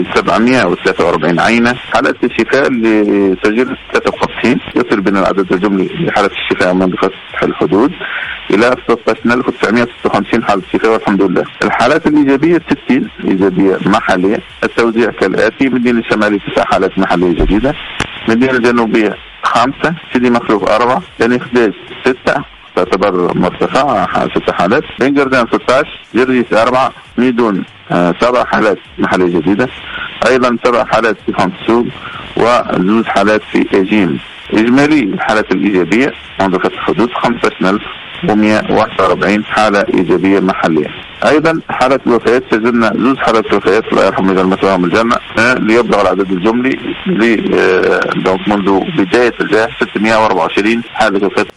743 عينة. حالات الشفاء اللي سجلت 53، يصل بنا العدد الجملي لحالات الشفاء منذ فتح الحدود إلى 13956 حالة شفاء والحمد لله. الحالات الإيجابية 60 إيجابية محلية. التوزيع كالآتي: مدينة الشمالية 9 حالات محلية جديدة، مدينة الجنوبية 5، سيدي مخلوف 4، بني خديج 6 تعتبر مرتفع 6 حالات، بن قردان 16، جرجيس 4، ميدون 7 حالات محلية جديدة، أيضا 7 حالات في خمسوق و2 حالات في إيجيم. إجمالي الحالات الإيجابية منذ فتح الحدود 15141 حالة إيجابية محلية. أيضا حالات الوفيات سجلنا 2 حالات وفيات، الله يرحم جل مثواهم الجنة، ليبلغ العدد الجملي منذ بداية الجائحة 624 حالة وفاة.